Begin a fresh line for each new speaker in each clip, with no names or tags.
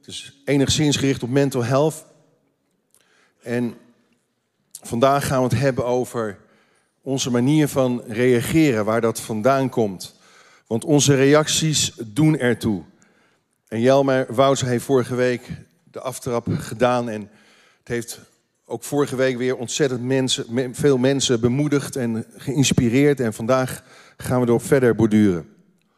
is enigszins gericht op mental health. En vandaag gaan we het hebben over onze manier van reageren, waar dat vandaan komt. Want onze reacties doen ertoe. En Jelmer Wouts heeft vorige week de aftrap gedaan. En het heeft ook vorige week weer ontzettend veel mensen bemoedigd en geïnspireerd. En vandaag gaan we erop verder borduren.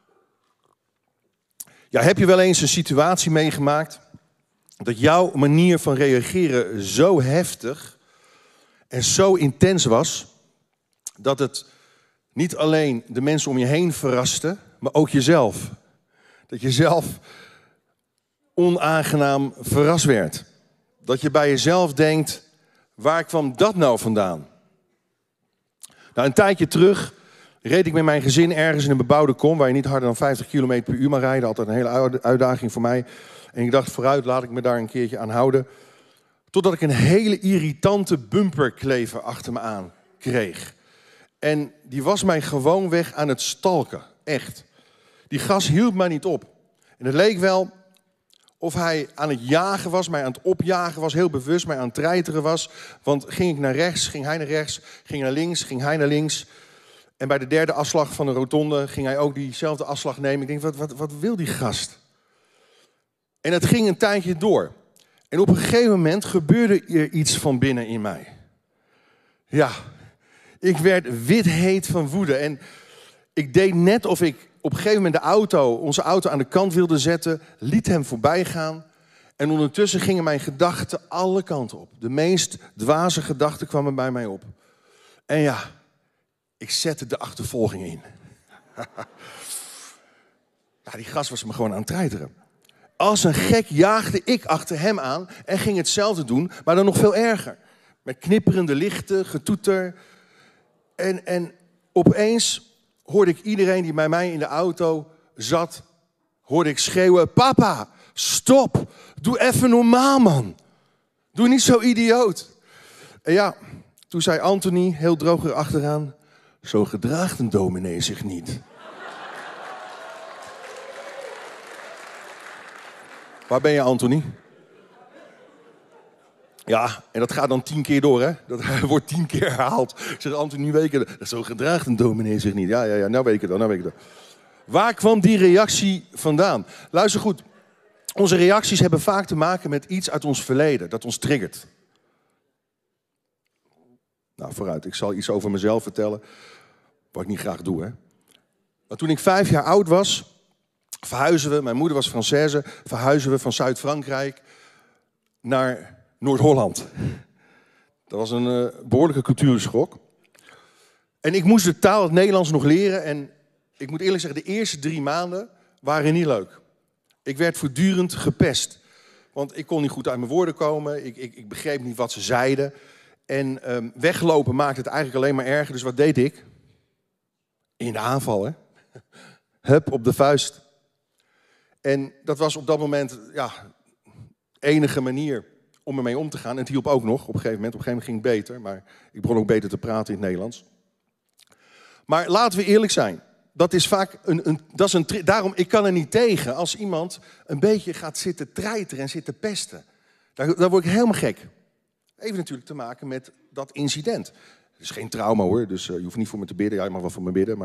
Ja, heb je wel eens een situatie meegemaakt dat jouw manier van reageren zo heftig en zo intens was, dat het niet alleen de mensen om je heen verraste, maar ook jezelf. Dat je zelf onaangenaam verrast werd. Dat je bij jezelf denkt, waar kwam dat nou vandaan? Nou, een tijdje terug reed ik met mijn gezin ergens in een bebouwde kom, waar je niet harder dan 50 km per uur mag rijden. Altijd een hele uitdaging voor mij. En ik dacht, vooruit, laat ik me daar een keertje aan houden. Totdat ik een hele irritante bumperklever achter me aan kreeg. En die was mij gewoonweg aan het stalken. Echt. Die gast hield mij niet op. En het leek wel of hij aan het jagen was, mij aan het opjagen was, heel bewust mij aan het treiteren was. Want ging ik naar rechts, ging hij naar rechts, ging naar links, ging hij naar links. En bij de derde afslag van de rotonde ging hij ook diezelfde afslag nemen. Ik denk, wat wil die gast? En het ging een tijdje door. En op een gegeven moment gebeurde er iets van binnen in mij. Ja, ik werd wit-heet van woede. En ik deed net of ik op een gegeven moment onze auto aan de kant wilde zetten, liet hem voorbij gaan. En ondertussen gingen mijn gedachten alle kanten op. De meest dwaze gedachten kwamen bij mij op. En ja, ik zette de achtervolging in. Ja, die gast was me gewoon aan het treiteren. Als een gek jaagde ik achter hem aan en ging hetzelfde doen, maar dan nog veel erger. Met knipperende lichten, getoeter. En opeens hoorde ik iedereen die bij mij in de auto zat, hoorde ik schreeuwen, papa, stop, doe even normaal, man. Doe niet zo idioot. En ja, toen zei Anthony heel droog erachteraan, zo gedraagt een dominee zich niet. Waar ben je, Anthony? Ja, en dat gaat dan 10 keer door, hè? Dat wordt 10 keer herhaald. Ik zeg, Anthony, nu weet ik het. Zo gedraagt een dominee zich niet. Ja, nou weet ik het. Waar kwam die reactie vandaan? Luister goed. Onze reacties hebben vaak te maken met iets uit ons verleden dat ons triggert. Nou, vooruit. Ik zal iets over mezelf vertellen, wat ik niet graag doe, hè? Maar toen ik 5 jaar oud was, verhuizen we, mijn moeder was Française, verhuizen we van Zuid-Frankrijk naar Noord-Holland. Dat was een behoorlijke cultuurschok. En ik moest de taal, het Nederlands, nog leren. En ik moet eerlijk zeggen, de eerste 3 maanden waren niet leuk. Ik werd voortdurend gepest. Want ik kon niet goed uit mijn woorden komen. Ik begreep niet wat ze zeiden. En weglopen maakte het eigenlijk alleen maar erger. Dus wat deed ik? In de aanval, hè? Hup, op de vuist. En dat was op dat moment, ja, enige manier om ermee om te gaan. En het hielp ook nog op een gegeven moment. Op een gegeven moment ging het beter. Maar ik begon ook beter te praten in het Nederlands. Maar laten we eerlijk zijn. Dat is vaak daarom, ik kan er niet tegen als iemand een beetje gaat zitten treiteren en zitten pesten. Daar word ik helemaal gek. Even natuurlijk te maken met dat incident. Het is geen trauma, hoor. Dus je hoeft niet voor me te bidden. Ja, je mag wel voor me bidden,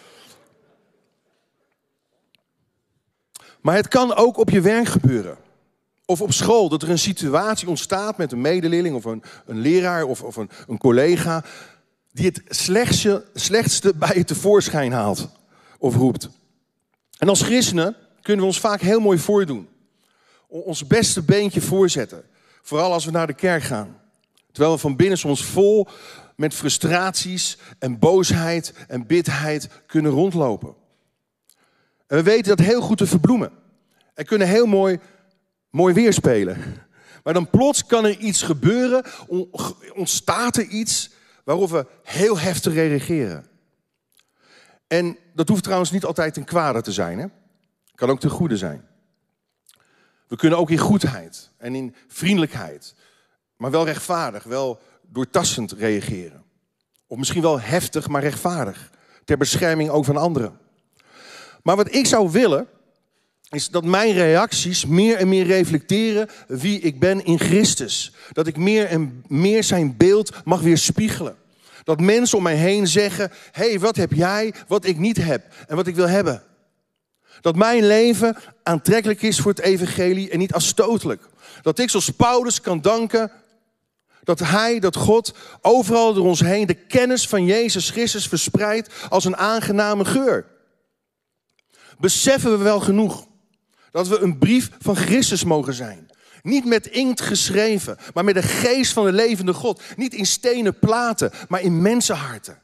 Maar het kan ook op je werk gebeuren. Of op school, dat er een situatie ontstaat met een medeleerling of een leraar of een collega die het slechtste bij je tevoorschijn haalt of roept. En als christenen kunnen we ons vaak heel mooi voordoen. Ons beste beentje voorzetten. Vooral als we naar de kerk gaan. Terwijl we van binnen soms vol met frustraties en boosheid en bitterheid kunnen rondlopen. En we weten dat heel goed te verbloemen. En kunnen heel mooi weerspelen. Maar dan plots kan er iets gebeuren, ontstaat er iets waarop we heel heftig reageren. En dat hoeft trouwens niet altijd ten kwade te zijn, hè? Het kan ook ten goede zijn. We kunnen ook in goedheid en in vriendelijkheid, maar wel rechtvaardig, wel doortastend reageren. Of misschien wel heftig, maar rechtvaardig. Ter bescherming ook van anderen. Maar wat ik zou willen, is dat mijn reacties meer en meer reflecteren wie ik ben in Christus. Dat ik meer en meer zijn beeld mag weerspiegelen. Dat mensen om mij heen zeggen, hey, wat heb jij wat ik niet heb en wat ik wil hebben? Dat mijn leven aantrekkelijk is voor het evangelie en niet afstotelijk. Dat ik zoals Paulus kan danken dat God overal door ons heen de kennis van Jezus Christus verspreidt als een aangename geur. Beseffen we wel genoeg dat we een brief van Christus mogen zijn. Niet met inkt geschreven, maar met de geest van de levende God. Niet in stenen platen, maar in mensenharten.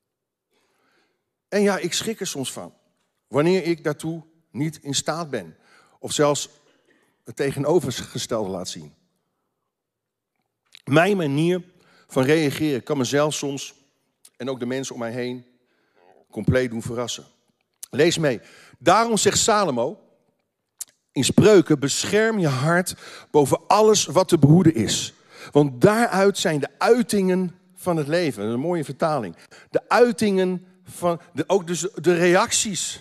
En ja, ik schrik er soms van. Wanneer ik daartoe niet in staat ben. Of zelfs het tegenovergestelde laat zien. Mijn manier van reageren kan mezelf soms en ook de mensen om mij heen compleet doen verrassen. Lees mee. Daarom zegt Salomo in Spreuken, bescherm je hart boven alles wat te behoeden is. Want daaruit zijn de uitingen van het leven. Dat is een mooie vertaling. De uitingen van, ook dus de reacties.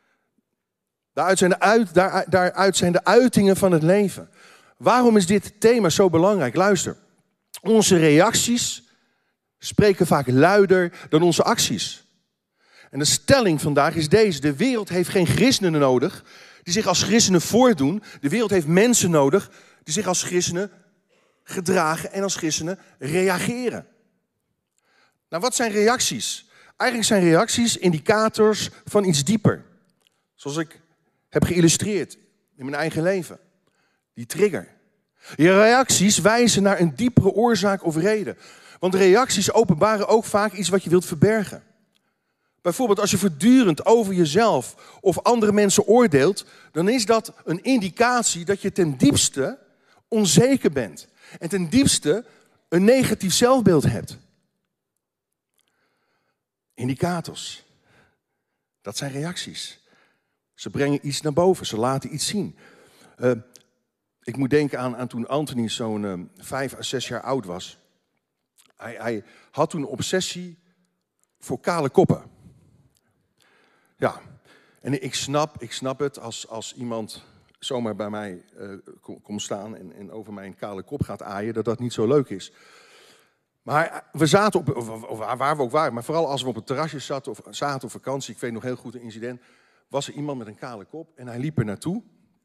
Daaruit zijn de uitingen van het leven. Waarom is dit thema zo belangrijk? Luister. Onze reacties spreken vaak luider dan onze acties. En de stelling vandaag is deze. De wereld heeft geen christenen nodig die zich als christenen voordoen. De wereld heeft mensen nodig die zich als christenen gedragen en als christenen reageren. Nou, wat zijn reacties? Eigenlijk zijn reacties indicators van iets dieper. Zoals ik heb geïllustreerd in mijn eigen leven. Die trigger. Je reacties wijzen naar een diepere oorzaak of reden. Want reacties openbaren ook vaak iets wat je wilt verbergen. Bijvoorbeeld als je voortdurend over jezelf of andere mensen oordeelt, dan is dat een indicatie dat je ten diepste onzeker bent. En ten diepste een negatief zelfbeeld hebt. Indicators. Dat zijn reacties. Ze brengen iets naar boven, ze laten iets zien. Ik moet denken aan toen Anthony zo'n 5 à 6 jaar oud was. Hij had toen een obsessie voor kale koppen. Ja, en ik snap het als iemand zomaar bij mij komt staan en over mijn kale kop gaat aaien, dat niet zo leuk is. Maar we zaten of waar we ook waren, maar vooral als we op het terrasje zaten op vakantie, ik weet nog heel goed een incident, was er iemand met een kale kop en hij liep er naartoe.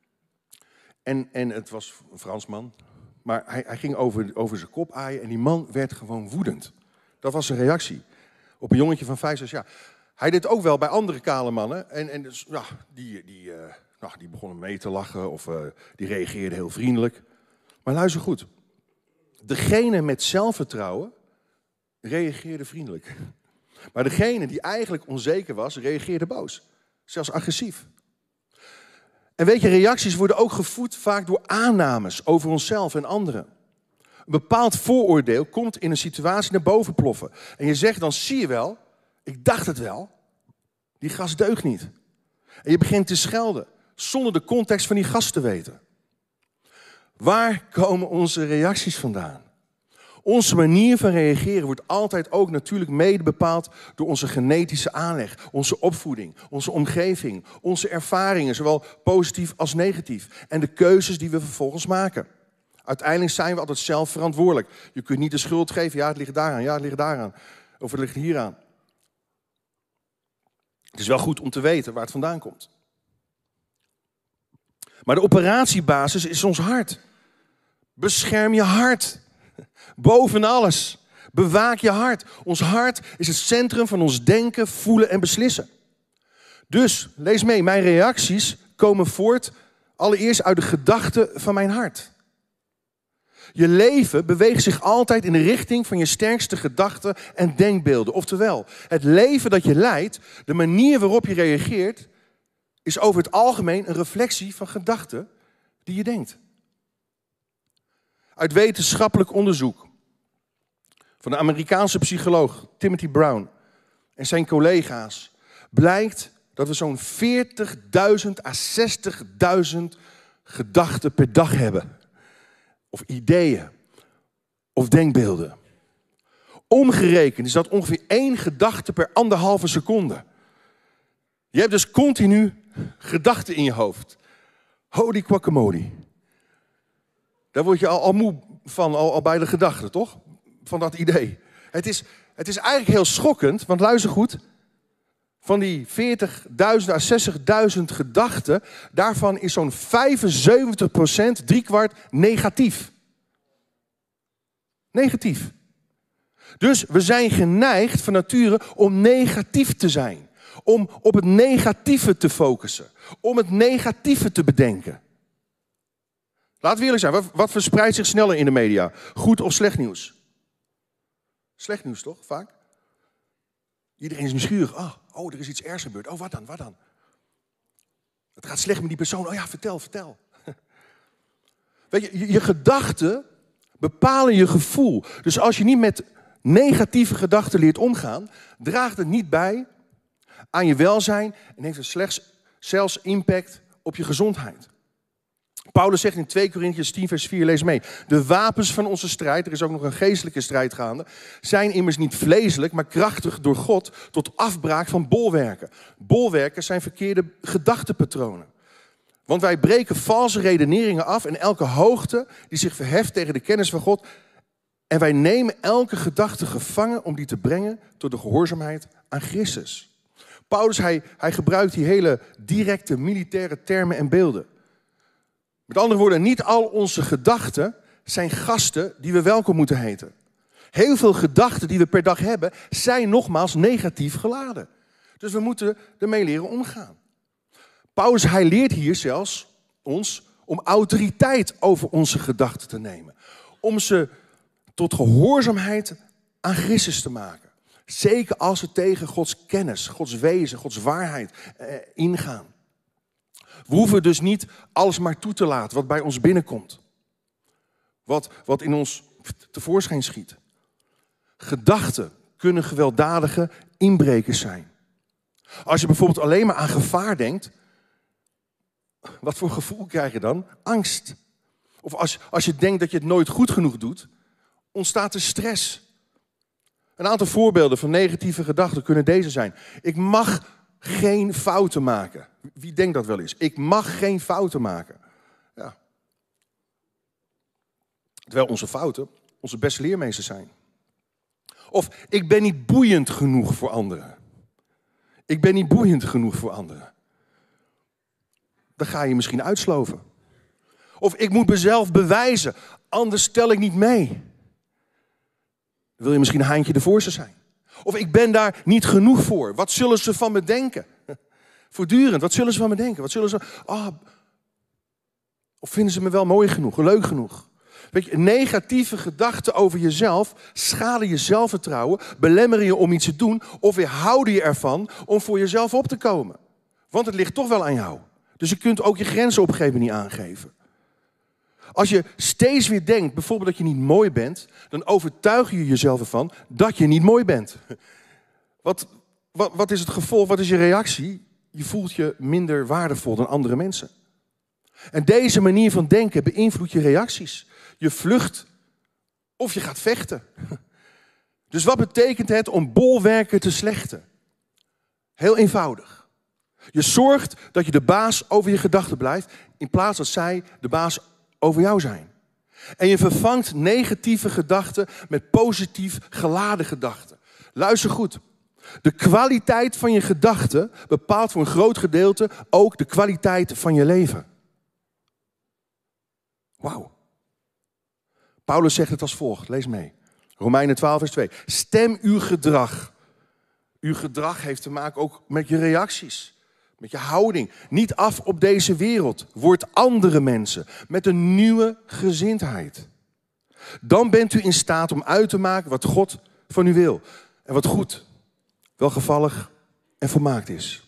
En het was een Fransman, maar hij ging over zijn kop aaien en die man werd gewoon woedend. Dat was zijn reactie op een jongetje van 5, 6 jaar. Hij deed ook wel bij andere kale mannen. En dus, ja, die begonnen mee te lachen of die reageerden heel vriendelijk. Maar luister goed. Degene met zelfvertrouwen reageerde vriendelijk. Maar degene die eigenlijk onzeker was, reageerde boos. Zelfs agressief. En weet je, reacties worden ook gevoed vaak door aannames over onszelf en anderen. Een bepaald vooroordeel komt in een situatie naar boven ploffen. En je zegt dan, zie je wel, ik dacht het wel, die gast deugt niet. En je begint te schelden, zonder de context van die gast te weten. Waar komen onze reacties vandaan? Onze manier van reageren wordt altijd ook natuurlijk mede bepaald door onze genetische aanleg, onze opvoeding, onze omgeving, onze ervaringen, zowel positief als negatief. En de keuzes die we vervolgens maken. Uiteindelijk zijn we altijd zelf verantwoordelijk. Je kunt niet de schuld geven, ja het ligt daaraan, ja het ligt daaraan. Of het ligt hieraan. Het is wel goed om te weten waar het vandaan komt. Maar de operatiebasis is ons hart. Bescherm je hart. Boven alles. Bewaak je hart. Ons hart is het centrum van ons denken, voelen en beslissen. Dus, lees mee, mijn reacties komen voort allereerst uit de gedachten van mijn hart. Je leven beweegt zich altijd in de richting van je sterkste gedachten en denkbeelden. Oftewel, het leven dat je leidt, de manier waarop je reageert, is over het algemeen een reflectie van gedachten die je denkt. Uit wetenschappelijk onderzoek van de Amerikaanse psycholoog Timothy Brown en zijn collega's blijkt dat we zo'n 40.000 à 60.000 gedachten per dag hebben. Of ideeën, of denkbeelden. Omgerekend is dat ongeveer 1 gedachte per 1,5 seconde. Je hebt dus continu gedachten in je hoofd. Holy guacamole. Daar word je al moe van, al bij de gedachte, toch? Van dat idee. Het is eigenlijk heel schokkend, want luister goed. Van die 40.000 à 60.000 gedachten, daarvan is zo'n 75%, 3/4, negatief. Negatief. Dus we zijn geneigd van nature om negatief te zijn. Om op het negatieve te focussen. Om het negatieve te bedenken. Laten we eerlijk zijn, wat verspreidt zich sneller in de media? Goed of slecht nieuws? Slecht nieuws toch, vaak? Iedereen is nieuwsgierig. Oh, er is iets ergs gebeurd. Oh, wat dan? Het gaat slecht met die persoon. Oh ja, vertel. Weet je, je gedachten bepalen je gevoel. Dus als je niet met negatieve gedachten leert omgaan, draagt het niet bij aan je welzijn en heeft het zelfs impact op je gezondheid. Paulus zegt in 2 Korintiërs 10 vers 4, lees mee. De wapens van onze strijd, er is ook nog een geestelijke strijd gaande, zijn immers niet vleeselijk, maar krachtig door God tot afbraak van bolwerken. Bolwerken zijn verkeerde gedachtepatronen. Want wij breken valse redeneringen af en elke hoogte die zich verheft tegen de kennis van God. En wij nemen elke gedachte gevangen om die te brengen tot de gehoorzaamheid aan Christus. Paulus, hij gebruikt die hele directe militaire termen en beelden. Met andere woorden, niet al onze gedachten zijn gasten die we welkom moeten heten. Heel veel gedachten die we per dag hebben, zijn nogmaals negatief geladen. Dus we moeten ermee leren omgaan. Paulus, hij leert hier zelfs ons om autoriteit over onze gedachten te nemen. Om ze tot gehoorzaamheid aan Christus te maken. Zeker als ze tegen Gods kennis, Gods wezen, Gods waarheid ingaan. We hoeven dus niet alles maar toe te laten wat bij ons binnenkomt. Wat in ons tevoorschijn schiet. Gedachten kunnen gewelddadige inbrekers zijn. Als je bijvoorbeeld alleen maar aan gevaar denkt, wat voor gevoel krijg je dan? Angst. Of als je denkt dat je het nooit goed genoeg doet, ontstaat er stress. Een aantal voorbeelden van negatieve gedachten kunnen deze zijn. Ik mag geen fouten maken. Wie denkt dat wel eens? Ik mag geen fouten maken. Ja. Terwijl onze fouten onze beste leermeesters zijn. Of ik ben niet boeiend genoeg voor anderen. Ik ben niet boeiend genoeg voor anderen. Dan ga je misschien uitsloven. Of ik moet mezelf bewijzen, anders stel ik niet mee. Dan wil je misschien een haantje de voorste zijn. Of ik ben daar niet genoeg voor. Wat zullen ze van me denken? Voortdurend, wat zullen ze van me denken? Wat zullen ze... Of vinden ze me wel mooi genoeg, leuk genoeg? Weet je, negatieve gedachten over jezelf schaden je zelfvertrouwen, belemmeren je om iets te doen of weerhouden je ervan om voor jezelf op te komen. Want het ligt toch wel aan jou. Dus je kunt ook je grenzen op een gegeven moment niet aangeven. Als je steeds weer denkt, bijvoorbeeld dat je niet mooi bent, dan overtuig je jezelf ervan dat je niet mooi bent. Wat is het gevolg? Wat is je reactie? Je voelt je minder waardevol dan andere mensen. En deze manier van denken beïnvloedt je reacties. Je vlucht of je gaat vechten. Dus wat betekent het om bolwerken te slechten? Heel eenvoudig. Je zorgt dat je de baas over je gedachten blijft, in plaats dat zij de baas over jou zijn. En je vervangt negatieve gedachten met positief geladen gedachten. Luister goed. De kwaliteit van je gedachten bepaalt voor een groot gedeelte ook de kwaliteit van je leven. Wauw. Paulus zegt het als volgt. Lees mee. Romeinen 12 vers 2. Stem uw gedrag. Uw gedrag heeft te maken ook met je reacties. Met je houding. Niet af op deze wereld. Word andere mensen. Met een nieuwe gezindheid. Dan bent u in staat om uit te maken wat God van u wil. En wat goed, welgevallig en volmaakt is.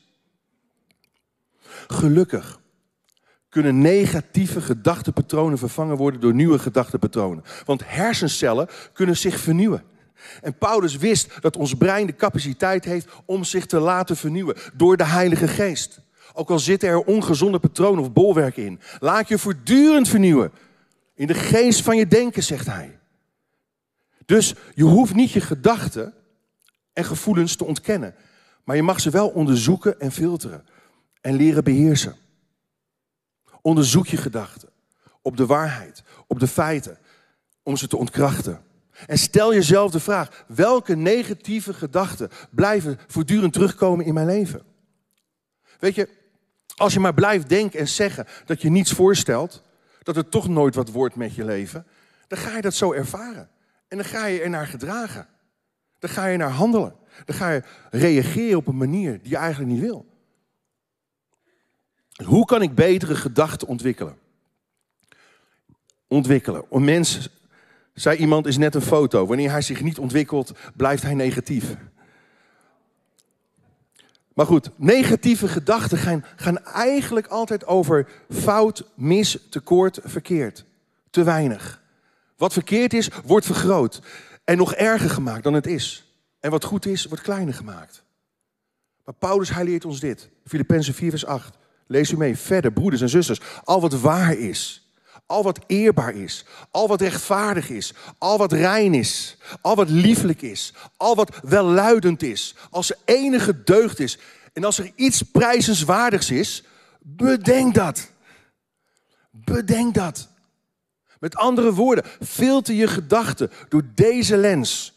Gelukkig kunnen negatieve gedachtepatronen vervangen worden door nieuwe gedachtepatronen. Want hersencellen kunnen zich vernieuwen. En Paulus wist dat ons brein de capaciteit heeft om zich te laten vernieuwen door de Heilige Geest. Ook al zitten er ongezonde patronen of bolwerken in. Laat je voortdurend vernieuwen. In de geest van je denken, zegt hij. Dus je hoeft niet je gedachten en gevoelens te ontkennen. Maar je mag ze wel onderzoeken en filteren. En leren beheersen. Onderzoek je gedachten op de waarheid, op de feiten, om ze te ontkrachten. En stel jezelf de vraag, welke negatieve gedachten blijven voortdurend terugkomen in mijn leven? Weet je, als je maar blijft denken en zeggen dat je niets voorstelt, dat het toch nooit wat wordt met je leven, dan ga je dat zo ervaren. En dan ga je er naar gedragen. Dan ga je naar handelen. Dan ga je reageren op een manier die je eigenlijk niet wil. Hoe kan ik betere gedachten ontwikkelen? Een mens, zei iemand, is net een foto. Wanneer hij zich niet ontwikkelt, blijft hij negatief. Maar goed, negatieve gedachten gaan eigenlijk altijd over fout, mis, tekort, verkeerd. Te weinig. Wat verkeerd is, wordt vergroot. En nog erger gemaakt dan het is. En wat goed is, wordt kleiner gemaakt. Maar Paulus, hij leert ons dit. Filippenzen 4 vers 8. Lees u mee. Verder, broeders en zusters. Al wat waar is. Al wat eerbaar is. Al wat rechtvaardig is. Al wat rein is. Al wat lieflijk is. Al wat welluidend is. Als er enige deugd is. En als er iets prijzenswaardigs is. Bedenk dat. Bedenk dat. Met andere woorden, filter je gedachten door deze lens.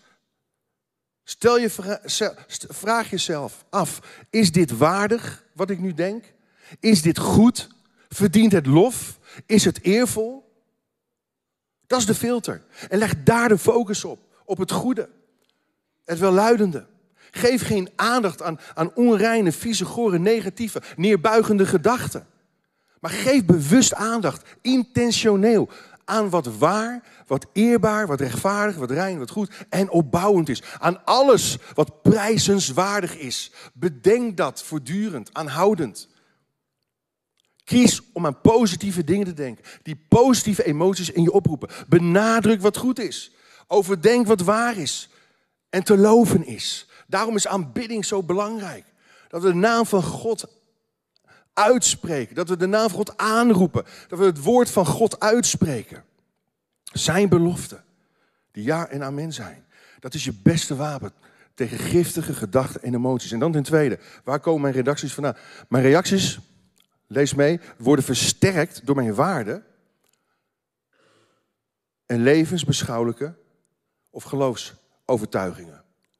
Vraag jezelf af, is dit waardig wat ik nu denk? Is dit goed? Verdient het lof? Is het eervol? Dat is de filter. En leg daar de focus op het goede, het welluidende. Geef geen aandacht aan onreine, vieze, gore, negatieve, neerbuigende gedachten. Maar geef bewust aandacht, intentioneel, aan wat waar, wat eerbaar, wat rechtvaardig, wat rein, wat goed en opbouwend is. Aan alles wat prijzenswaardig is. Bedenk dat voortdurend, aanhoudend. Kies om aan positieve dingen te denken. Die positieve emoties in je oproepen. Benadruk wat goed is. Overdenk wat waar is. En te loven is. Daarom is aanbidding zo belangrijk. Dat we de naam van God uitspreken. Dat we de naam van God aanroepen. Dat we het woord van God uitspreken. Zijn beloften. Die ja en amen zijn. Dat is je beste wapen tegen giftige gedachten en emoties. En dan ten tweede, waar komen mijn reacties vandaan? Mijn reacties, lees mee, worden versterkt door mijn waarden en levensbeschouwelijke of geloofsovertuigingen.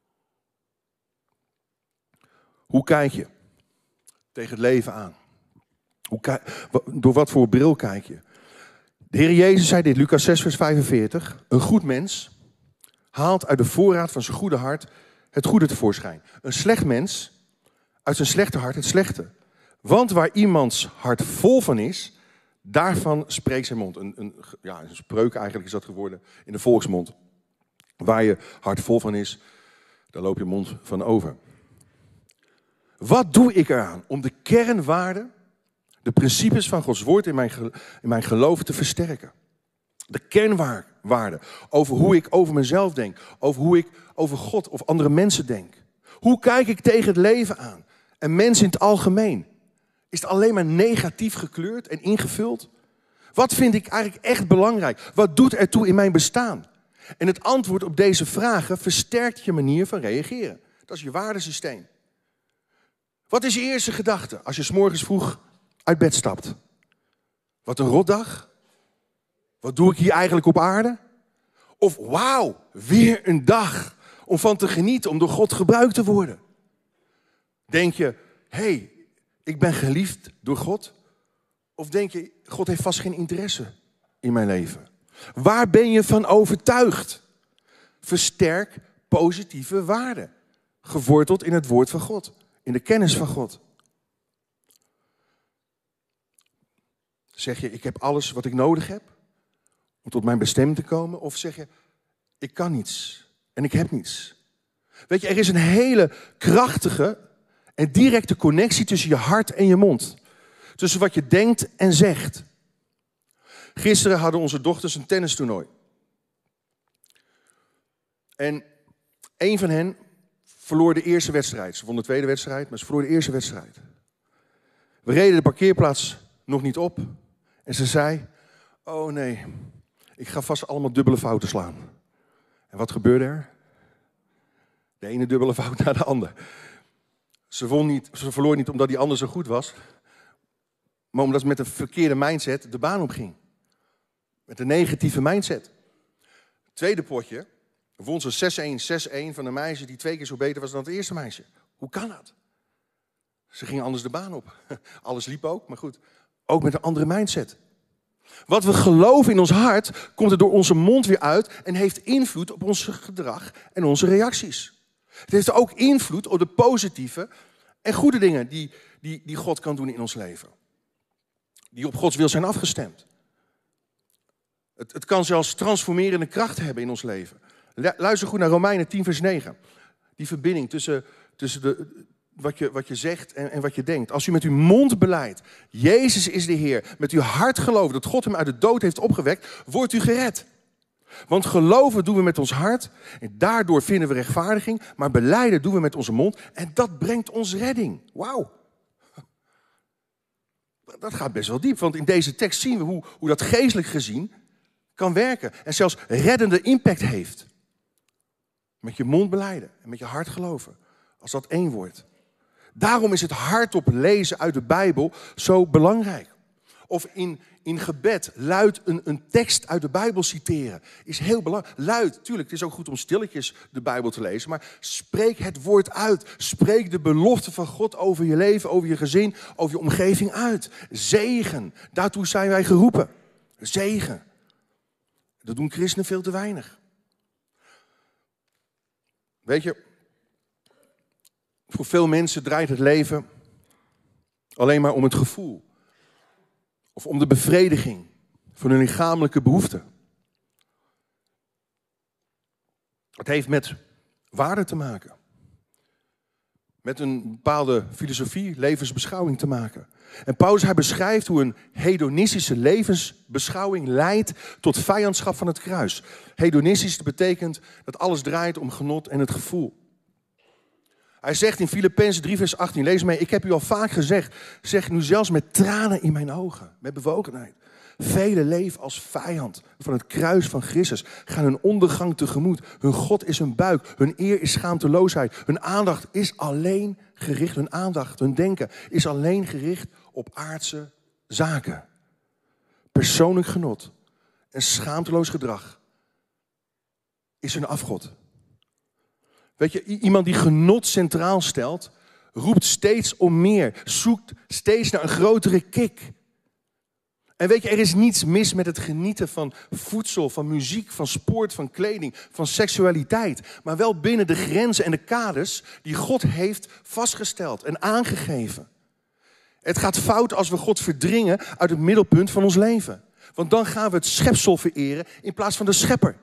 Hoe kijk je tegen het leven aan? Door wat voor bril kijk je? De Heer Jezus zei dit, Lucas 6 vers 45. Een goed mens haalt uit de voorraad van zijn goede hart het goede tevoorschijn. Een slecht mens uit zijn slechte hart het slechte. Want waar iemands hart vol van is, daarvan spreekt zijn mond. Een spreuk eigenlijk is dat geworden in de volksmond. Waar je hart vol van is, daar loop je mond van over. Wat doe ik eraan om de kernwaarden, de principes van Gods woord in mijn geloof te versterken? De kernwaarden over hoe ik over mezelf denk, over hoe ik over God of andere mensen denk. Hoe kijk ik tegen het leven aan en mensen in het algemeen? Is het alleen maar negatief gekleurd en ingevuld? Wat vind ik eigenlijk echt belangrijk? Wat doet ertoe in mijn bestaan? En het antwoord op deze vragen versterkt je manier van reageren. Dat is je waardesysteem. Wat is je eerste gedachte als je 's morgens vroeg uit bed stapt? Wat een rotdag. Wat doe ik hier eigenlijk op aarde? Of wauw, weer een dag om van te genieten, om door God gebruikt te worden. Denk je, hé, ik ben geliefd door God? Of denk je, God heeft vast geen interesse in mijn leven? Waar ben je van overtuigd? Versterk positieve waarden. Geworteld in het woord van God. In de kennis van God. Zeg je, ik heb alles wat ik nodig heb om tot mijn bestemming te komen? Of zeg je, ik kan niets en ik heb niets? Weet je, er is een hele krachtige en directe connectie tussen je hart en je mond. Tussen wat je denkt en zegt. Gisteren hadden onze dochters een tennistoernooi. En een van hen verloor de eerste wedstrijd. Ze won de tweede wedstrijd, maar ze verloor de eerste wedstrijd. We reden de parkeerplaats nog niet op. En ze zei, oh nee, ik ga vast allemaal dubbele fouten slaan. En wat gebeurde er? De ene dubbele fout na de ander. Ze verloor niet omdat die ander zo goed was. maar omdat ze met een verkeerde mindset de baan opging. Met een negatieve mindset. Het tweede potje won ze 6-1 van een meisje die 2 keer zo beter was dan het eerste meisje. Hoe kan dat? Ze ging anders de baan op. Alles liep ook, maar goed. Ook met een andere mindset. Wat we geloven in ons hart, komt er door onze mond weer uit en heeft invloed op ons gedrag en onze reacties. Het heeft ook invloed op de positieve en goede dingen die God kan doen in ons leven. Die op Gods wil zijn afgestemd. Het kan zelfs transformerende kracht hebben in ons leven. Luister goed naar Romeinen 10 vers 9. Die verbinding tussen wat je zegt en wat je denkt. Als u met uw mond belijdt, Jezus is de Heer, met uw hart gelooft dat God hem uit de dood heeft opgewekt, wordt u gered. Want geloven doen we met ons hart en daardoor vinden we rechtvaardiging, maar belijden doen we met onze mond en dat brengt ons redding. Wauw. Dat gaat best wel diep, want in deze tekst zien we hoe dat geestelijk gezien kan werken en zelfs reddende impact heeft. Met je mond belijden en met je hart geloven, als dat één wordt. Daarom is het hardop lezen uit de Bijbel zo belangrijk. Of in gebed luid een tekst uit de Bijbel citeren is heel belangrijk. Luid, tuurlijk, het is ook goed om stilletjes de Bijbel te lezen. Maar spreek het woord uit. Spreek de belofte van God over je leven, over je gezin, over je omgeving uit. Zegen, daartoe zijn wij geroepen. Zegen. Dat doen christenen veel te weinig. Weet je, voor veel mensen draait het leven alleen maar om het gevoel. Of om de bevrediging van hun lichamelijke behoeften. Het heeft met waarde te maken. Met een bepaalde filosofie, levensbeschouwing te maken. En Paulus, hij beschrijft hoe een hedonistische levensbeschouwing leidt tot vijandschap van het kruis. Hedonistisch betekent dat alles draait om genot en het gevoel. Hij zegt in Filippenzen 3 vers 18, lees mee, ik heb u al vaak gezegd, zeg nu zelfs met tranen in mijn ogen, met bewogenheid. Velen leven als vijand van het kruis van Christus, gaan hun ondergang tegemoet. Hun God is hun buik, hun eer is schaamteloosheid. Hun aandacht is alleen gericht, hun denken is alleen gericht op aardse zaken. Persoonlijk genot en schaamteloos gedrag is hun afgod. Weet je, iemand die genot centraal stelt, roept steeds om meer, zoekt steeds naar een grotere kick. En weet je, er is niets mis met het genieten van voedsel, van muziek, van sport, van kleding, van seksualiteit. Maar wel binnen de grenzen en de kaders die God heeft vastgesteld en aangegeven. Het gaat fout als we God verdringen uit het middelpunt van ons leven. Want dan gaan we het schepsel vereren in plaats van de schepper.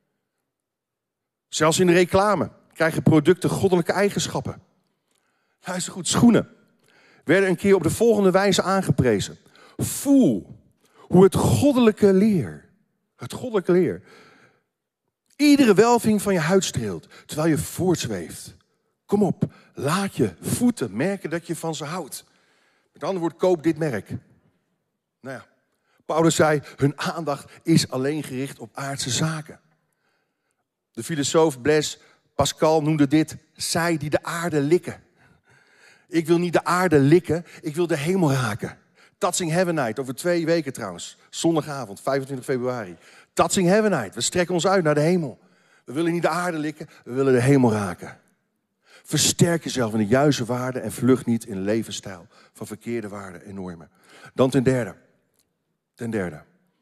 Zelfs in de reclame krijgen producten goddelijke eigenschappen. Luister goed, schoenen werden een keer op de volgende wijze aangeprezen. Voel hoe het goddelijke leer, iedere welving van je huid streelt, terwijl je voortzweeft. Kom op, laat je voeten merken dat je van ze houdt. Met andere woorden, koop dit merk. Nou ja, Paulus zei, hun aandacht is alleen gericht op aardse zaken. De filosoof Blaise Pascal noemde dit, zij die de aarde likken. Ik wil niet de aarde likken, ik wil de hemel raken. Touching Heaven Night, over 2 weken trouwens. Zondagavond, 25 februari. Touching Heaven Night, we strekken ons uit naar de hemel. We willen niet de aarde likken, we willen de hemel raken. Versterk jezelf in de juiste waarden en vlucht niet in een levensstijl van verkeerde waarden en normen. Dan ten derde.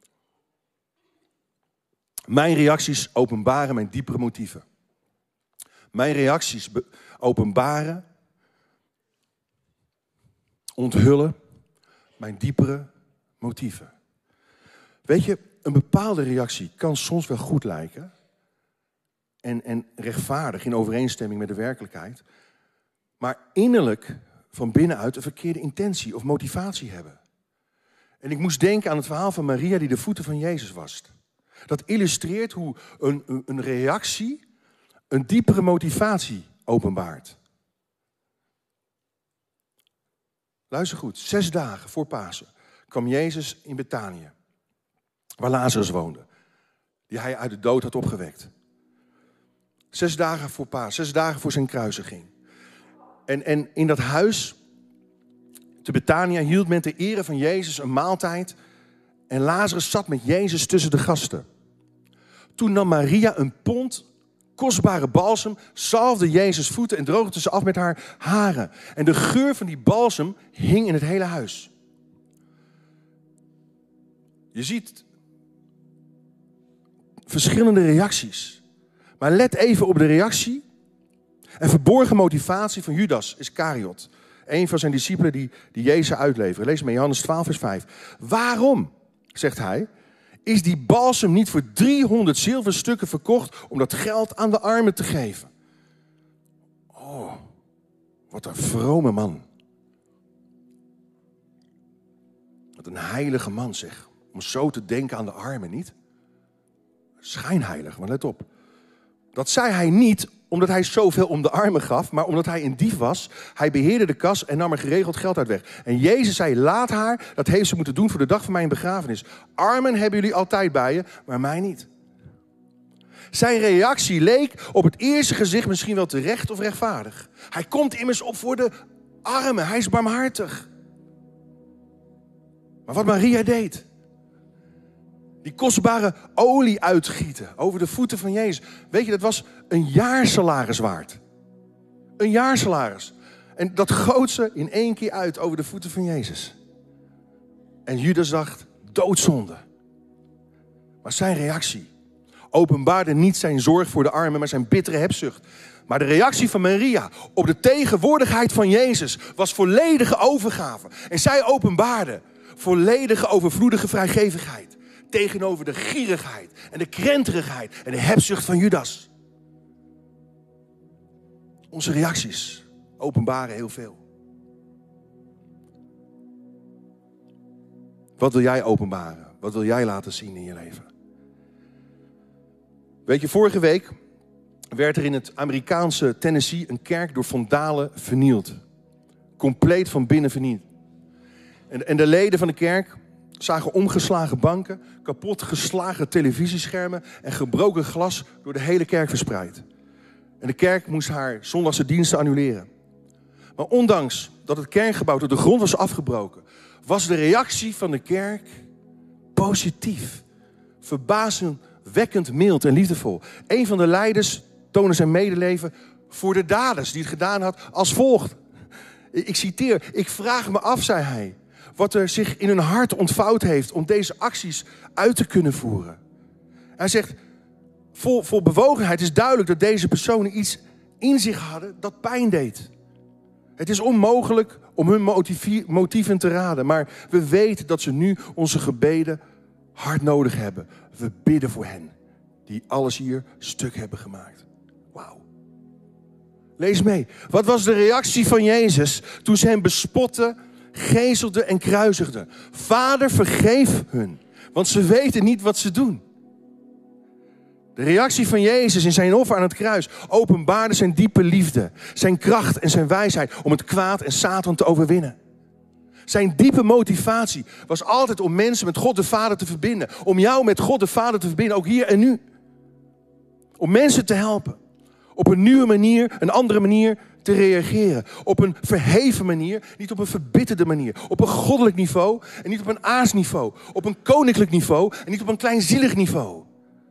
Mijn reacties openbaren mijn diepere motieven. Mijn reacties openbaren, onthullen mijn diepere motieven. Weet je, een bepaalde reactie kan soms wel goed lijken en rechtvaardig in overeenstemming met de werkelijkheid, maar innerlijk van binnenuit een verkeerde intentie of motivatie hebben. En ik moest denken aan het verhaal van Maria die de voeten van Jezus wast. Dat illustreert hoe een reactie een diepere motivatie openbaart. Luister goed, 6 dagen voor Pasen kwam Jezus in Betanië, waar Lazarus woonde, die hij uit de dood had opgewekt. 6 dagen voor Pasen, 6 dagen voor zijn kruisiging. En in dat huis Te Betania hield men ter ere van Jezus een maaltijd en Lazarus zat met Jezus tussen de gasten. Toen nam Maria een pond kostbare balsem, zalfde Jezus' voeten en droogde ze af met haar haren. En de geur van die balsem hing in het hele huis. Je ziet verschillende reacties. Maar let even op de reactie en verborgen motivatie van Judas Iskariot. Een van zijn discipelen die Jezus uitleveren. Lees maar Johannes 12 vers 5. Waarom, zegt hij, is die balsem niet voor 300 zilverstukken verkocht om dat geld aan de armen te geven? Oh, wat een vrome man. Wat een heilige man zeg. Om zo te denken aan de armen, niet? Schijnheilig, maar let op. Dat zei hij niet omdat hij zoveel om de armen gaf, maar omdat hij een dief was. Hij beheerde de kas en nam er geregeld geld uit weg. En Jezus zei, laat haar, dat heeft ze moeten doen voor de dag van mijn begrafenis. Armen hebben jullie altijd bij je, maar mij niet. Zijn reactie leek op het eerste gezicht misschien wel terecht of rechtvaardig. Hij komt immers op voor de armen, hij is barmhartig. Maar wat Maria deed, die kostbare olie uitgieten over de voeten van Jezus. Weet je, dat was een jaarsalaris waard. Een jaarsalaris. En dat goot ze in 1 keer uit over de voeten van Jezus. En Judas dacht, doodzonde. Maar zijn reactie openbaarde niet zijn zorg voor de armen, maar zijn bittere hebzucht. Maar de reactie van Maria op de tegenwoordigheid van Jezus was volledige overgave. En zij openbaarde volledige overvloedige vrijgevigheid tegenover de gierigheid en de krenterigheid en de hebzucht van Judas. Onze reacties openbaren heel veel. Wat wil jij openbaren? Wat wil jij laten zien in je leven? Weet je, vorige week werd er in het Amerikaanse Tennessee een kerk door vandalen vernield. Compleet van binnen vernield. En de leden van de kerk zagen omgeslagen banken, kapot geslagen televisieschermen en gebroken glas door de hele kerk verspreid. En de kerk moest haar zondagse diensten annuleren. Maar ondanks dat het kerkgebouw tot de grond was afgebroken, was de reactie van de kerk positief. Verbazingwekkend mild en liefdevol. Een van de leiders toonde zijn medeleven voor de daders die het gedaan had als volgt. Ik citeer, ik vraag me af, zei hij, wat er zich in hun hart ontvouwd heeft om deze acties uit te kunnen voeren. Hij zegt, vol bewogenheid is duidelijk dat deze personen iets in zich hadden dat pijn deed. Het is onmogelijk om hun motieven te raden, maar we weten dat ze nu onze gebeden hard nodig hebben. We bidden voor hen die alles hier stuk hebben gemaakt. Wauw. Lees mee. Wat was de reactie van Jezus toen ze hem bespotten, gezelden en kruisigden? Vader, vergeef hun, want ze weten niet wat ze doen. De reactie van Jezus in zijn offer aan het kruis openbaarde zijn diepe liefde, zijn kracht en zijn wijsheid om het kwaad en Satan te overwinnen. Zijn diepe motivatie was altijd om mensen met God de Vader te verbinden. Om jou met God de Vader te verbinden, ook hier en nu. Om mensen te helpen. Op een nieuwe manier, een andere manier te reageren. Op een verheven manier, niet op een verbitterde manier. Op een goddelijk niveau en niet op een aasniveau. Op een koninklijk niveau en niet op een kleinzielig niveau.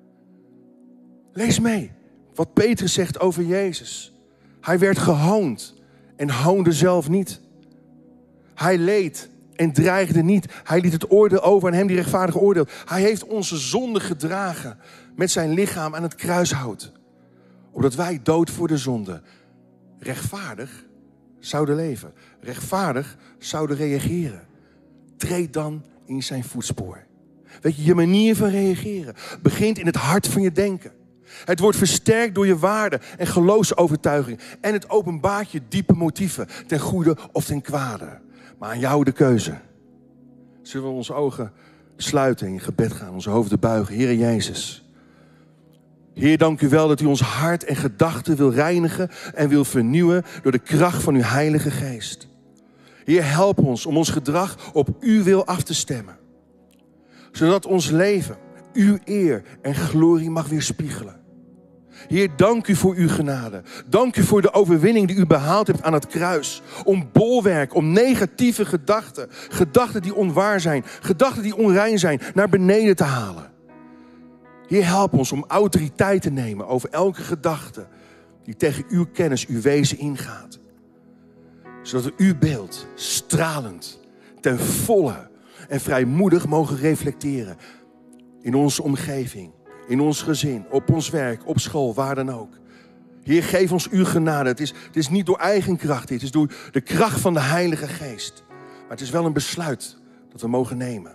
Lees mee wat Petrus zegt over Jezus. Hij werd gehoond en hoonde zelf niet. Hij leed en dreigde niet. Hij liet het oordeel over aan hem die rechtvaardig oordeelt. Hij heeft onze zonde gedragen met zijn lichaam aan het kruishout. Opdat wij dood voor de zonde rechtvaardig zouden leven. Rechtvaardig zouden reageren. Treed dan in zijn voetspoor. Weet je, je manier van reageren begint in het hart van je denken. Het wordt versterkt door je waarden en geloofsovertuiging. En het openbaart je diepe motieven, ten goede of ten kwade. Maar aan jou de keuze. Zullen we onze ogen sluiten en in gebed gaan, onze hoofden buigen. Heere Jezus. Heer, dank u wel dat u ons hart en gedachten wil reinigen en wil vernieuwen door de kracht van uw Heilige Geest. Heer, help ons om ons gedrag op uw wil af te stemmen. Zodat ons leven uw eer en glorie mag weerspiegelen. Heer, dank u voor uw genade. Dank u voor de overwinning die u behaald hebt aan het kruis. Om bolwerk, om negatieve gedachten. Gedachten die onwaar zijn. Gedachten die onrein zijn. Naar beneden te halen. Heer, help ons om autoriteit te nemen over elke gedachte. Die tegen uw kennis, uw wezen ingaat. Zodat we uw beeld stralend, ten volle en vrijmoedig mogen reflecteren. In onze omgeving. In ons gezin, op ons werk, op school, waar dan ook. Heer, geef ons uw genade. Het is niet door eigen kracht. Het is door de kracht van de Heilige Geest. Maar het is wel een besluit dat we mogen nemen.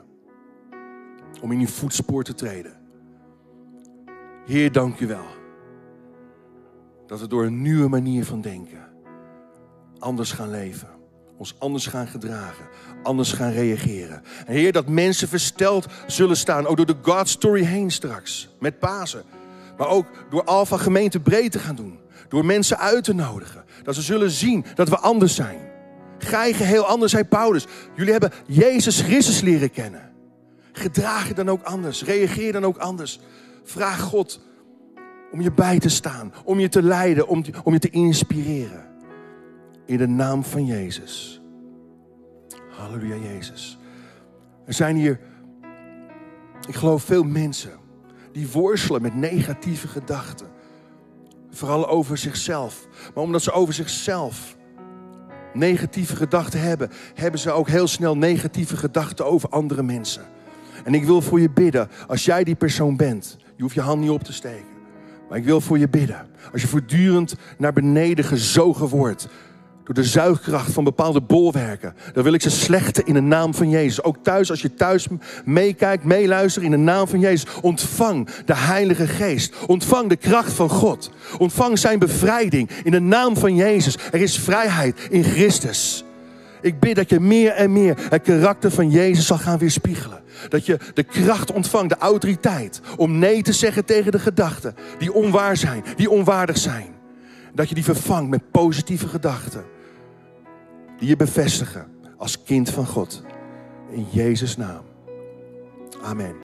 Om in uw voetspoor te treden. Heer, dank u wel. Dat we door een nieuwe manier van denken anders gaan leven. Ons anders gaan gedragen. Anders gaan reageren. En Heer, dat mensen versteld zullen staan. Ook door de God Story heen straks. Met Pasen. Maar ook door Alpha Gemeente breed te gaan doen. Door mensen uit te nodigen. Dat ze zullen zien dat we anders zijn. Gij geheel anders, zei Paulus. Jullie hebben Jezus Christus leren kennen. Gedraag je dan ook anders. Reageer dan ook anders. Vraag God om je bij te staan. Om je te leiden. Om je te inspireren. In de naam van Jezus. Halleluja, Jezus. Er zijn hier, ik geloof, veel mensen die worstelen met negatieve gedachten. Vooral over zichzelf. Maar omdat ze over zichzelf negatieve gedachten hebben, hebben ze ook heel snel negatieve gedachten over andere mensen. En ik wil voor je bidden, als jij die persoon bent, je hoeft je hand niet op te steken. Maar ik wil voor je bidden. Als je voortdurend naar beneden gezogen wordt door de zuigkracht van bepaalde bolwerken, dan wil ik ze slechten in de naam van Jezus. Ook thuis, als je thuis meekijkt, meeluistert in de naam van Jezus. Ontvang de Heilige Geest. Ontvang de kracht van God. Ontvang zijn bevrijding in de naam van Jezus. Er is vrijheid in Christus. Ik bid dat je meer en meer het karakter van Jezus zal gaan weerspiegelen. Dat je de kracht ontvangt, de autoriteit om nee te zeggen tegen de gedachten die onwaar zijn, die onwaardig zijn. Dat je die vervangt met positieve gedachten. Die je bevestigen als kind van God. In Jezus' naam. Amen.